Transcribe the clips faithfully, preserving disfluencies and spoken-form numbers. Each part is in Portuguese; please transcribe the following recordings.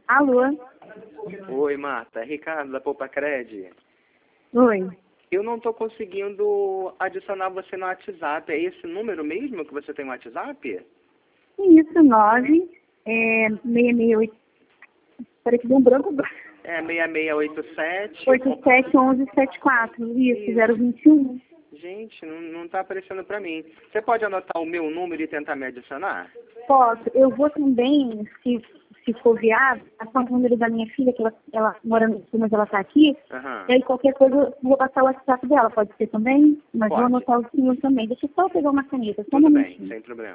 Alô? Oi, Marta. Ricardo, da Poupa Cred. Oi. Eu não estou conseguindo adicionar você no WhatsApp. É esse número mesmo que você tem no WhatsApp? Isso, nove, é, seis seis oito. Peraí que deu um branco. É seis seis oito sete. oito sete um um sete quatro. Isso, Isso. zero vinte e um. Gente, não, não tá aparecendo para mim. Você pode anotar o meu número e tentar me adicionar? Posso. Eu vou também, se, se for viável, passar o número da minha filha, que ela, ela mora no sul, mas ela está aqui. Aham. E aí qualquer coisa eu vou passar o WhatsApp dela. Pode ser também? Mas Pode. vou anotar o senhor também. Deixa eu só pegar uma caneta. Só um Tudo bem, momentinho. sem problema.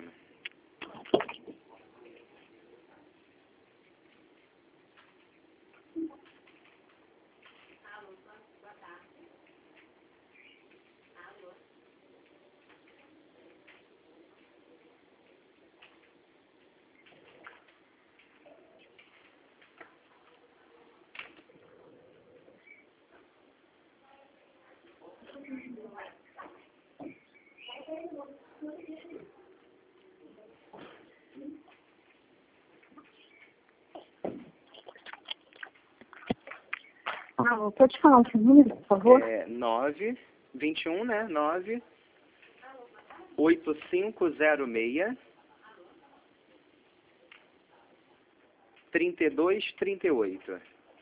Ah, pode falar o seu número, por favor? É nove, vinte e um, né? nove, oito cinco zero seis, trinta e dois, trinta e oito.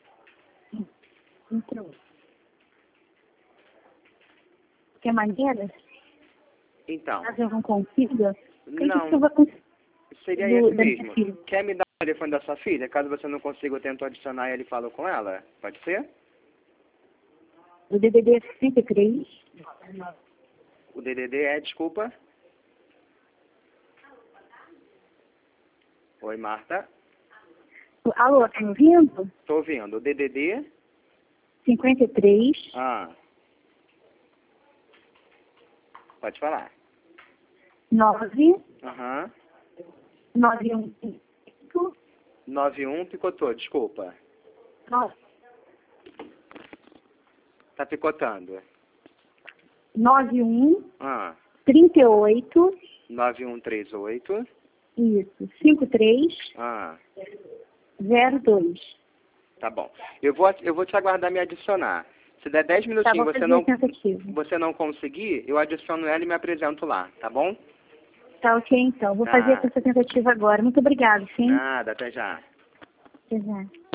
Então. Quer maneira? Então, Caso eu não consiga, quem não, que eu vou conseguir? seria Do, esse da minha mesmo. filha. Quer me dar o telefone da sua filha? Caso você não consiga, eu tento adicionar ele e falo com ela. Pode ser? Do D D D sessenta e três. O D D D é, desculpa. Oi, Marta. Alô, tá me ouvindo? Tô ouvindo. O D D D... cinquenta e três. Ah. Pode falar. nove. Aham. nove um cinco. nove um picotou, desculpa. nove Tá picotando. um Ah. trinta e oito. nove um três oito. Isso. cinquenta e três. Ah. zero dois. Tá bom. Eu vou, eu vou te aguardar me adicionar. Se der dez Tá, minutinhos vou você fazer não, a tentativa. você não conseguir, eu adiciono ela e me apresento lá, tá bom? Tá ok, então. Vou fazer Ah. essa tentativa agora. Muito obrigada, sim. Nada, até já. Até já.